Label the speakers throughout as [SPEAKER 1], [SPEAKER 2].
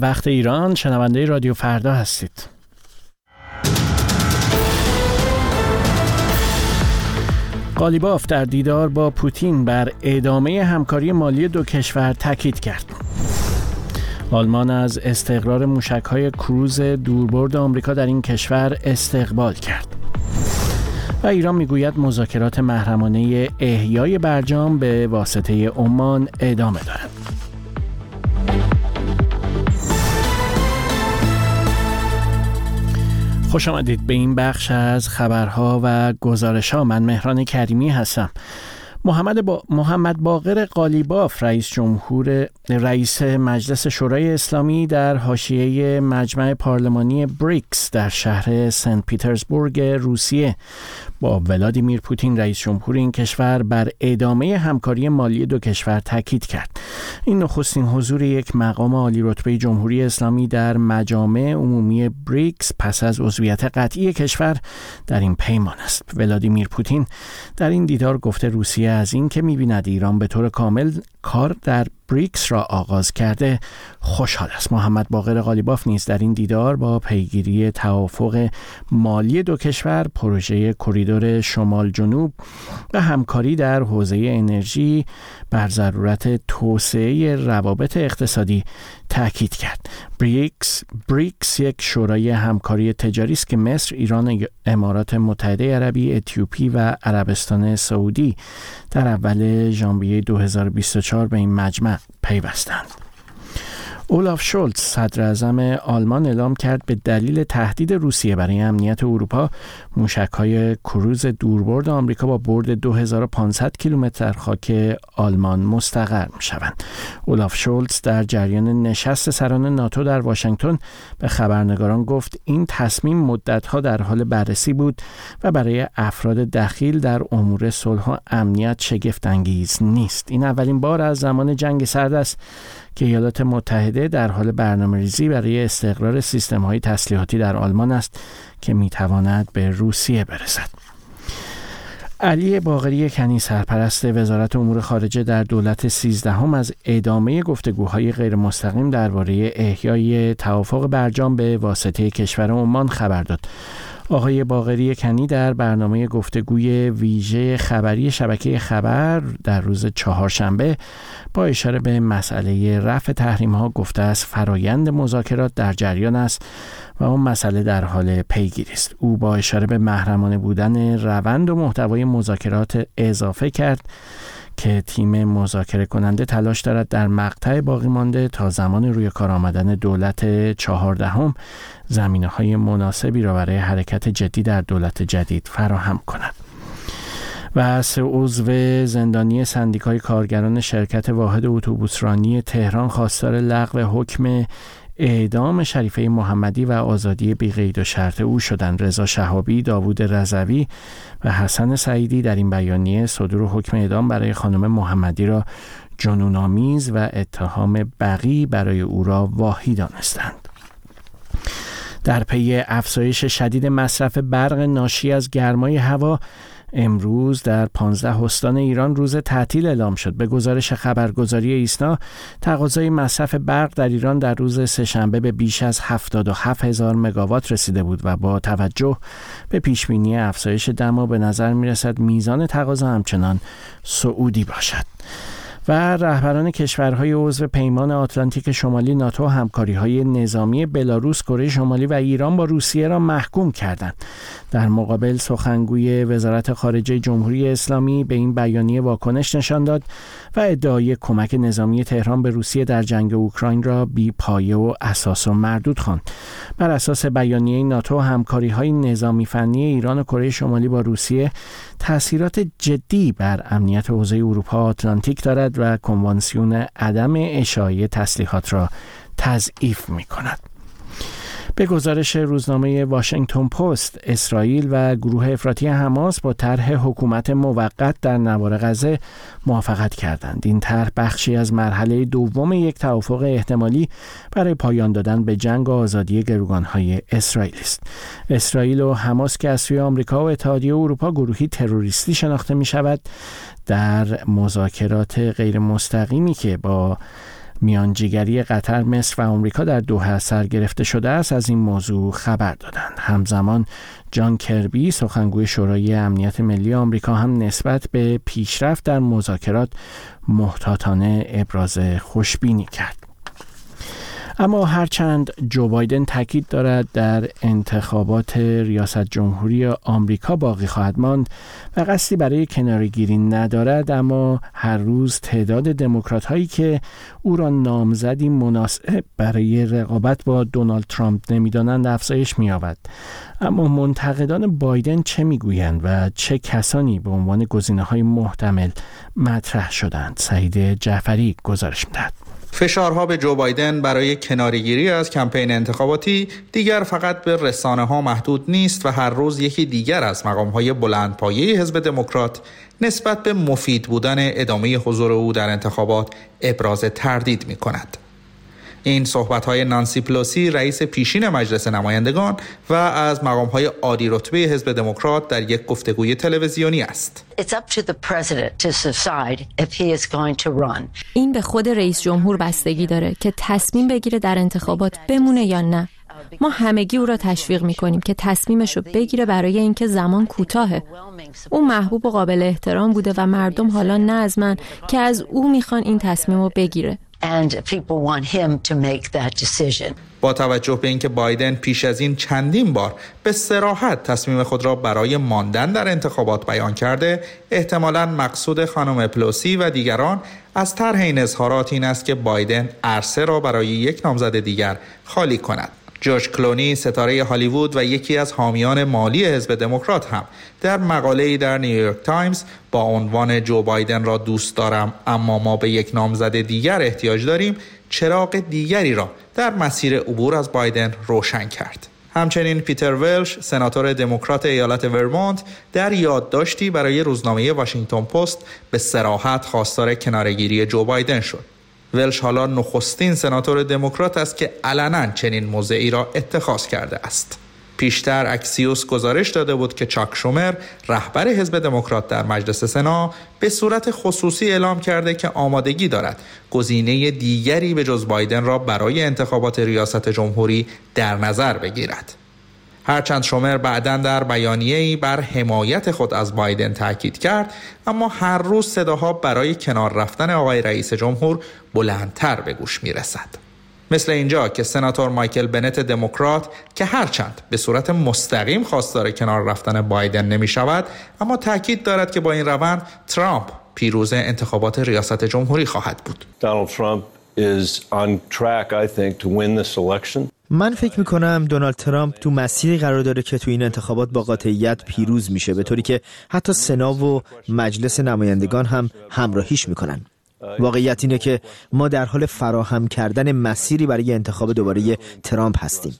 [SPEAKER 1] وقت ایران، شنونده رادیو فردا هستید. قالیباف در دیدار با پوتین بر ادامه همکاری مالی دو کشور تاکید کرد. آلمان از استقرار موشک‌های کروز دوربرد آمریکا در این کشور استقبال کرد. و ایران میگوید مذاکرات محرمانه احیای برجام به واسطه عمان ادامه دارد. خوش آمدید به این بخش از خبرها و گزارش‌ها. من مهران کریمی هستم. محمد باقر قالیباف رئیس مجلس شورای اسلامی در حاشیه مجمع پارلمانی بریکس در شهر سنت پیترزبورگ روسیه با ولادیمیر پوتین رئیس جمهور این کشور بر ادامه همکاری مالی دو کشور تاکید کرد. این نخستین حضور یک مقام عالی رتبه جمهوری اسلامی در مجامع عمومی بریکس پس از عضویت قطعی کشور در این پیمان است. ولادیمیر پوتین در این دیدار گفته روسیه از این که می‌بیند ایران به طور کامل کار در بریکس را آغاز کرده خوشحال است. محمد باقر قالیباف نیز در این دیدار با پیگیری توافق مالی دو کشور، پروژه کریدور شمال جنوب و همکاری در حوزه انرژی بر ضرورت توسعه روابط اقتصادی تاکید کرد. بریکس یک شورای همکاری تجاری است که مصر، ایران، امارات متحده عربی، اتیوپی و عربستان سعودی در اول ژانویه 2024 به این مجمع پیوستند. اولاف شولتز صدر اعظم آلمان اعلام کرد به دلیل تهدید روسیه برای امنیت اروپا موشک‌های کروز دوربرد آمریکا با برد 2500 کیلومتر در خاک آلمان مستقر می‌شوند. اولاف شولتز در جریان نشست سران ناتو در واشنگتن به خبرنگاران گفت این تصمیم مدت‌ها در حال بررسی بود و برای افراد دخیل در امور صلح و امنیت شگفت‌انگیز نیست. این اولین بار از زمان جنگ سرد است که ایالات متحده در حال برنامه‌ریزی برای استقرار سیستم‌های تسلیحاتی در آلمان است که می‌تواند به روسیه برسد. علی باقری کنی سرپرست وزارت امور خارجه در دولت 13 از ادامه گفتگوهای غیر مستقیم درباره احیای توافق برجام به واسطه کشور عمان خبر داد. آقای باقری کنی در برنامه گفتگوی ویژه خبری شبکه خبر در روز چهارشنبه با اشاره به مسئله رفع تحریم‌ها گفته است فرایند مذاکرات در جریان است و اون مسئله در حال پیگیری است. او با اشاره به محرمانه بودن روند و محتوای مذاکرات اضافه کرد که تیم مذاکره کننده تلاش دارد در مقطع باقی مانده تا زمان روی کار آمدن دولت 14 زمینه‌های مناسبی را برای حرکت جدی در دولت جدید فراهم کند. و 3 عضو زندانی سندیکای کارگران شرکت واحد اتوبوسرانی تهران خواستار لغو حکم اعدام شریفه محمدی و آزادی بی قید و شرط او شدند. رضا شهابی، داوود رضوی و حسن سعیدی در این بیانیه صدور حکم اعدام برای خانم محمدی را جنون‌آمیز و اتهام بغی برای او را واهی دانستند. در پی افزایش شدید مصرف برق ناشی از گرمای هوا امروز در 15 استان ایران روز تعطیل اعلام شد. به گزارش خبرگزاری ایسنا تقاضای مصرف برق در ایران در روز سه‌شنبه به بیش از 77,000 مگاوات رسیده بود و با توجه به پیشبینی افزایش دما به نظر می‌رسد میزان تقاضا همچنان صعودی باشد. و رهبران کشورهای عضو پیمان آتلانتیک شمالی ناتو همکاری‌های نظامی بلاروس، کره شمالی و ایران با روسیه را محکوم کردند. در مقابل سخنگوی وزارت خارجه جمهوری اسلامی به این بیانیه واکنش نشان داد و ادعای کمک نظامی تهران به روسیه در جنگ اوکراین را بی پایه و اساس و مردود خواند. بر اساس بیانیه ناتو همکاری‌های نظامی فنی ایران و کره شمالی با روسیه تأثیرات جدی بر امنیت حوزه اروپا آتلانتیک دارد و کنوانسیون عدم اشاعه تسلیحات را تضعیف می‌کند. به گزارش روزنامه واشنگتن پست، اسرائیل و گروه افراطی حماس با طرح حکومت موقت در نوار غزه موافقت کردند. این طرح بخشی از مرحله دوم یک توافق احتمالی برای پایان دادن به جنگ و آزادی گروگان‌های اسرائیل است. اسرائیل و حماس که از سوی آمریکا و اتحادیه اروپا گروهی تروریستی شناخته می‌شود، در مذاکرات غیر مستقیمی که با میانجیگری قطر، مصر و آمریکا در دوحه از سر گرفته شده است از این موضوع خبر دادند. همزمان جان کربی سخنگوی شورای امنیت ملی آمریکا هم نسبت به پیشرفت در مذاکرات محتاطانه ابراز خوشبینی کرد. اما هرچند جو بایدن تاکید دارد در انتخابات ریاست جمهوری آمریکا باقی خواهد ماند و قصدی برای کناره‌گیری ندارد، اما هر روز تعداد دموکرات هایی که او را نامزدی مناسب برای رقابت با دونالد ترامپ نمی‌دانند افزایش می‌یابد. اما منتقدان بایدن چه می‌گویند و چه کسانی به عنوان گزینه‌های محتمل مطرح شدند؟ سعید جعفری گزارش می‌دهد.
[SPEAKER 2] فشارها به جو بایدن برای کناره‌گیری از کمپین انتخاباتی دیگر فقط به رسانه‌ها محدود نیست و هر روز یکی دیگر از مقام‌های بلندپایه حزب دموکرات نسبت به مفید بودن ادامه حضور او در انتخابات ابراز تردید می‌کند. این صحبت‌های نانسی پلوسی رئیس پیشین مجلس نمایندگان و از مقام‌های عالی رتبه حزب دموکرات در یک گفتگوی تلویزیونی است.
[SPEAKER 3] این به خود رئیس جمهور بستگی داره که تصمیم بگیره در انتخابات بمونه یا نه. ما همگی او را تشویق می‌کنیم که تصمیمش رو بگیره برای اینکه زمان کوتاهه. او محبوب و قابل احترام بوده و مردم حالا نه از من که از او می‌خوان این تصمیم رو بگیره.
[SPEAKER 4] And people want him to make that decision.
[SPEAKER 2] با توجه به اینکه بایدن پیش از این چندین بار به صراحت تصمیم خود را برای ماندن در انتخابات بیان کرده، احتمالاً مقصود خانم پلوسی و دیگران از طرح این اظهارات این است که بایدن عرصه را برای یک نامزد دیگر خالی کند. جورج کلونی ستاره هالیوود و یکی از حامیان مالی حزب دموکرات هم در مقاله‌ای در نیویورک تایمز با عنوان جو بایدن را دوست دارم اما ما به یک نامزد دیگر احتیاج داریم چراغ دیگری را در مسیر عبور از بایدن روشن کرد. همچنین پیتر ولش سناتور دموکرات ایالت ورمونت در یادداشتی برای روزنامه واشنگتن پست به صراحت خواستار کناره‌گیری جو بایدن شد. ولش حالا نخستین سناتور دموکرات است که علنا چنین موضعی را اتخاذ کرده است. پیشتر اکسیوس گزارش داده بود که چاک شومر رهبر حزب دموکرات در مجلس سنا به صورت خصوصی اعلام کرده که آمادگی دارد گزینه دیگری به جز بایدن را برای انتخابات ریاست جمهوری در نظر بگیرد. هرچند شومر بعداً در بیانیه‌ای بر حمایت خود از بایدن تاکید کرد، اما هر روز صداها برای کنار رفتن آقای رئیس جمهور بلندتر به گوش می‌رسد. مثل اینجا که سناتور مایکل بنت دموکرات که هرچند به صورت مستقیم خواستار کنار رفتن بایدن نمی‌شود، اما تاکید دارد که با این روند ترامپ پیروز انتخابات ریاست جمهوری خواهد بود.
[SPEAKER 5] Donald Trump is on track, I think, to win this election.
[SPEAKER 6] من فکر میکنم دونالد ترامپ تو مسیری قرار داره که تو این انتخابات با قاطعیت پیروز میشه، به طوری که حتی سنا و مجلس نمایندگان هم همراهیش میکنن. واقعیت اینه که ما در حال فراهم کردن مسیری برای انتخاب دوباره ترامپ هستیم.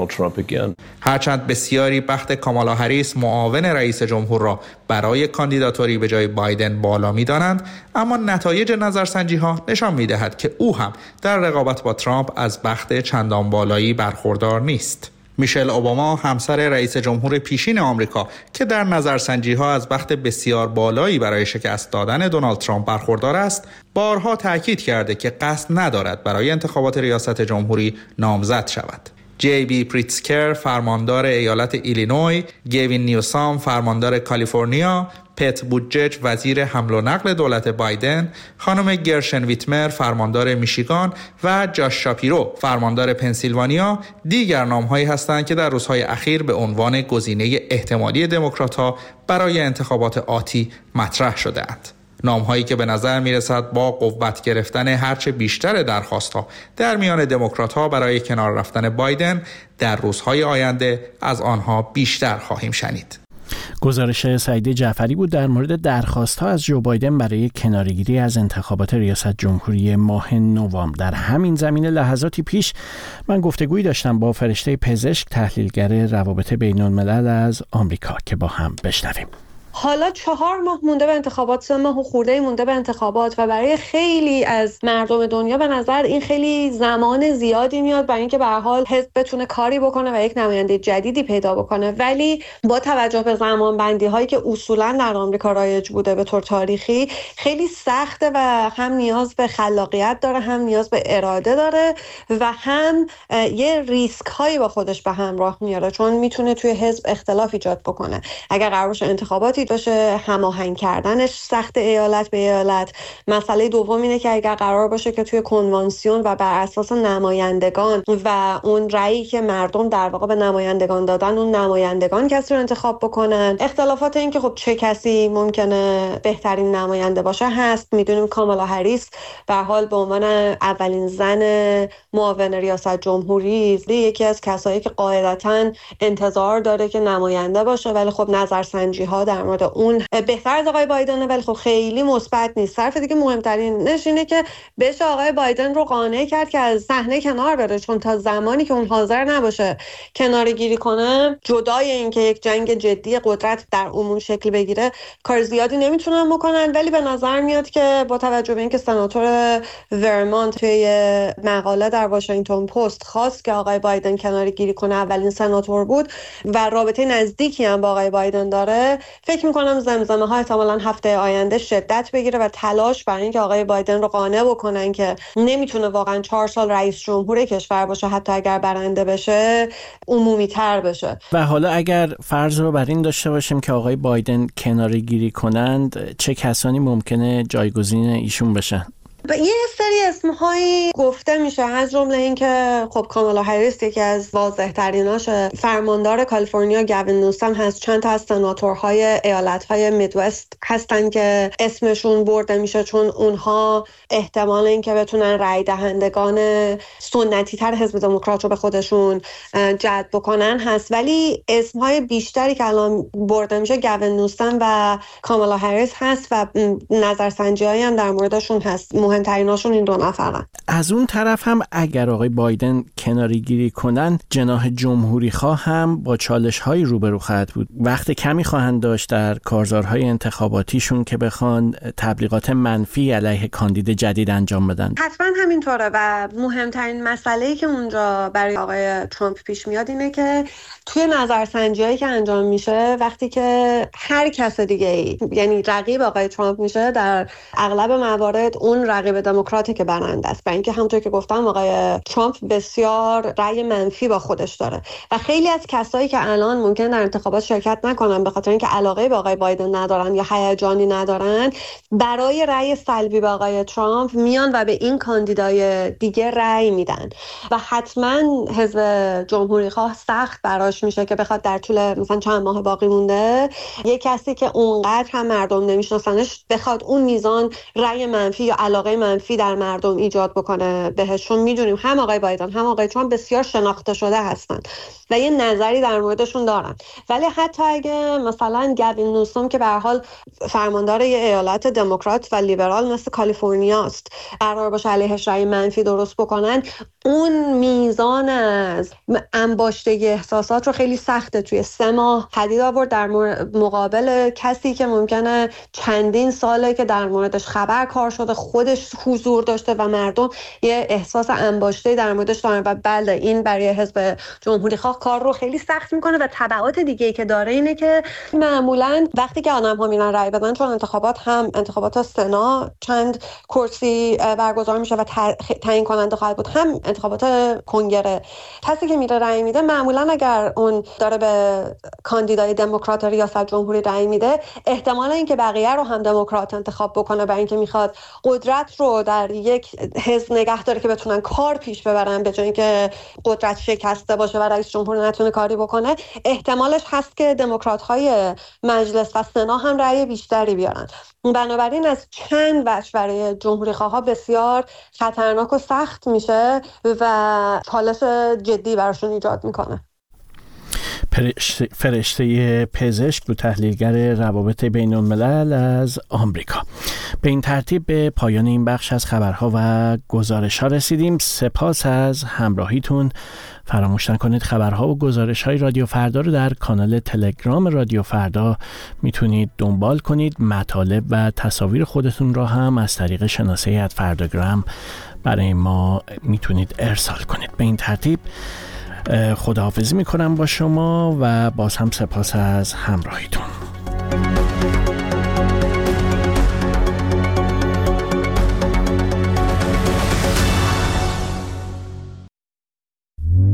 [SPEAKER 2] هرچند بسیاری بخت کامالا هریس معاون رئیس جمهور را برای کاندیداتوری به جای بایدن بالا می‌دانند، اما نتایج نظرسنجی‌ها نشان می‌دهد که او هم در رقابت با ترامپ از بخت چندان بالایی برخوردار نیست. میشل اوباما همسر رئیس جمهور پیشین آمریکا که در نظرسنجی‌ها از بخت بسیار بالایی برای شکست دادن دونالد ترامپ برخوردار است، بارها تاکید کرده که قصد ندارد برای انتخابات ریاست جمهوری نامزد شود. جی بی پریتسکر فرماندار ایالت ایلینوی، گیوین نیوسام فرماندار کالیفرنیا، پت بوتجج وزیر حمل و نقل دولت بایدن، خانم گرشن ویتمر فرماندار میشیگان و جاش شاپیرو فرماندار پنسیلوانیا دیگر نام‌هایی هستند که در روزهای اخیر به عنوان گزینه احتمالی دموکرات‌ها برای انتخابات آتی مطرح شده‌اند. نام‌هایی که به نظر می‌رسد با قوت گرفتن هرچه بیشتر درخواست‌ها در میان دموکرات‌ها برای کنار رفتن بایدن در روزهای آینده از آنها بیشتر خواهیم شنید.
[SPEAKER 1] گزارش سعید جعفری بود در مورد درخواست‌ها از جو بایدن برای کناره‌گیری از انتخابات ریاست جمهوری ماه نوامبر. در همین زمینه لحظاتی پیش من گفتگویی داشتم با فرشته پزشک تحلیلگر روابط بین‌الملل از آمریکا که با هم بشنویم.
[SPEAKER 7] حالا 4 ماه مونده به انتخابات، 3 ماه و خورده مونده به انتخابات و برای خیلی از مردم دنیا به نظر این خیلی زمان زیادی میاد برای اینکه به هر حال حزب بتونه کاری بکنه و یک نماینده جدیدی پیدا بکنه. ولی با توجه به زمان بندی هایی که اصولا در آمریکا رایج بوده به طور تاریخی، خیلی سخته و هم نیاز به خلاقیت داره، هم نیاز به اراده داره و هم یه ریسک هایی با خودش به همراه میاره، چون میتونه توی حزب اختلاف ایجاد بکنه. اگر قرار باشه انتخاباتی باشه، هماهنگ کردنش سخت ایالت به ایالت. مسئله دوم اینه که اگر قرار باشه که توی کنوانسیون و بر اساس نمایندگان و اون رأیی که مردم در واقع به نمایندگان دادن، اون نمایندگان کسی رو انتخاب بکنن. اختلافات این که خب چه کسی ممکنه بهترین نماینده باشه هست. میدونیم کامالا هریس به هر حال به عنوان اولین زن معاون ریاست جمهوری یکی از کسایی که قاعدتاً انتظار داره که نماینده باشه، ولی خب نظرسنجی ها در مورد اون بهتر از آقای بایدنه، ولی خب خیلی مثبت نیست. طرف دیگه مهمترینش اینه که بشه آقای بایدن رو قانع کرد که از صحنه کنار بره، چون تا زمانی که اون حاضر نباشه کناره‌گیری کنه، جدای اینکه یک جنگ جدی قدرت در عموم شکل بگیره، کار زیادی نمیتونن بکنن. ولی به نظر میاد که با توجه به اینکه سناتور ورمانت توی مقاله در واشنگتن پست خواست که آقای بایدن کناره‌گیری کنه، اولین سناتور بود و رابطه نزدیکی هم با آقای بایدن داره، فکر می‌کنم زمزمه‌ها احتمالاً هفته آینده شدت بگیره و تلاش برای اینکه آقای بایدن رو قانع بکنن که نمیتونه واقعاً 4 سال رئیس جمهور کشور باشه، حتی اگر برنده بشه عمومی‌تر بشه.
[SPEAKER 1] و حالا اگر فرض رو بر این داشته باشیم که آقای بایدن کناره‌گیری کنند، چه کسانی ممکنه جایگزین ایشون بشن؟
[SPEAKER 7] یه سری اسم‌هایی گفته میشه، از جمله این که خب کامالا هریس یکی از واضح‌تریناشه. فرماندار کالیفرنیا گوین نیوسام هست. چند تا از سناتورهای ایالت‌های میدوست هستن که اسمشون برده میشه، چون اونها احتمال این که بتونن رای دهندگان سنتی‌تر حزب دموکرات رو به خودشون جلب بکنن هست. ولی اسم‌های بیشتری که الان برده میشه گوین نیوسام و کامالا هریس هست و نظرسنجی‌هایی هم در موردشون هست. مهمتریناشون این 2 نفرن.
[SPEAKER 1] از اون طرف هم اگر آقای بایدن کناره‌گیری کنن، جناح جمهوری خواه هم با چالش‌های روبرو خواهد بود. وقت کمی خواهند داشت در کارزارهای انتخاباتیشون که بخوان تبلیغات منفی علیه کاندید جدید انجام بدن.
[SPEAKER 7] حتما همینطوره و مهمترین مسئله‌ای که اونجا برای آقای ترامپ پیش میاد اینه که توی نظرسنجی‌هایی که انجام میشه، وقتی که هر کس دیگه‌ای یعنی رقیب آقای ترامپ میشه، در اغلب موارد اون رقیب دموکراتی که برنده است. برای اینکه همونطور که گفتم آقای ترامپ بسیار رأی منفی با خودش داره و خیلی از کسایی که الان ممکن در انتخابات شرکت نکنن به خاطر اینکه علاقه به آقای بایدن ندارن یا هیجانی ندارن، برای رأی سلبی به آقای ترامپ میان و به این کاندیدای دیگه رأی میدن و حتما حزب جمهوری خواه سخت براش میشه که بخواد در طول مثلا چند ماه باقی مونده یک کسی که اونقدر هم مردم نمیشناسنش بخواد اون میزان رأی منفی یا علاقه منفی در مردم ایجاد بکنه بهشون. میدونیم هم آقای بایدن هم آقای ترامپ بسیار شناخته شده هستن و یه نظری در موردشون دارن. ولی حتی اگه مثلا گوین نیوسام که به هر حال فرماندار یه ایالت دموکرات و لیبرال مثل کالیفرنیا است قرار باشه علیهش رأی منفی درست بکنن، اون میزان از انباشتگی احساسات رو خیلی سخته توی 3 ماه پدید آورد در مقابل کسی که ممکنه چندین ساله که در موردش خبر کار شده، خودش حضور داشته و مردم یه احساس انباشته در موردش دارن و بله این برای حزب جمهوری خواه کار رو خیلی سخت میکنه و تبعات دیگه‌ای که داره اینه که معمولاً وقتی که آدم‌ها میرن رأی بدن، چون انتخابات سنا چند کرسی برگزار میشه و تعیین کننده خواهد بود، هم انتخابات کنگره، کسی که میره رأی میده معمولاً اگر اون داره به کاندیدای دموکرات ریاست جمهوری رأی میده، احتمال اینکه بقیه رو هم دموکرات انتخاب بکنه برای اینکه میخواد قدرت رو در یک حزب نگه داره که بتونن کار پیش ببرن به جای اینکه قدرت شکسته باشه و رئیس جمهور نتونه کاری بکنه، احتمالش هست که دموکرات‌های مجلس و سنا هم رأی بیشتری بیارن. بنابراین از چند وجه برای جمهوری خواها بسیار خطرناک و سخت میشه و چالش جدی براشون ایجاد میکنه.
[SPEAKER 1] فرشته پزشک و تحلیلگر روابط بین الملل از آمریکا. به این ترتیب به پایان این بخش از خبرها و گزارش‌ها رسیدیم. سپاس از همراهیتون. فراموش نکنید خبرها و گزارش‌های رادیو فردا رو در کانال تلگرام رادیو فردا میتونید دنبال کنید. مطالب و تصاویر خودتون را هم از طریق شناسه @فرداگرام برای ما میتونید ارسال کنید. به این ترتیب خداحافظی میکنم با شما و باز هم سپاس از همراهیتون.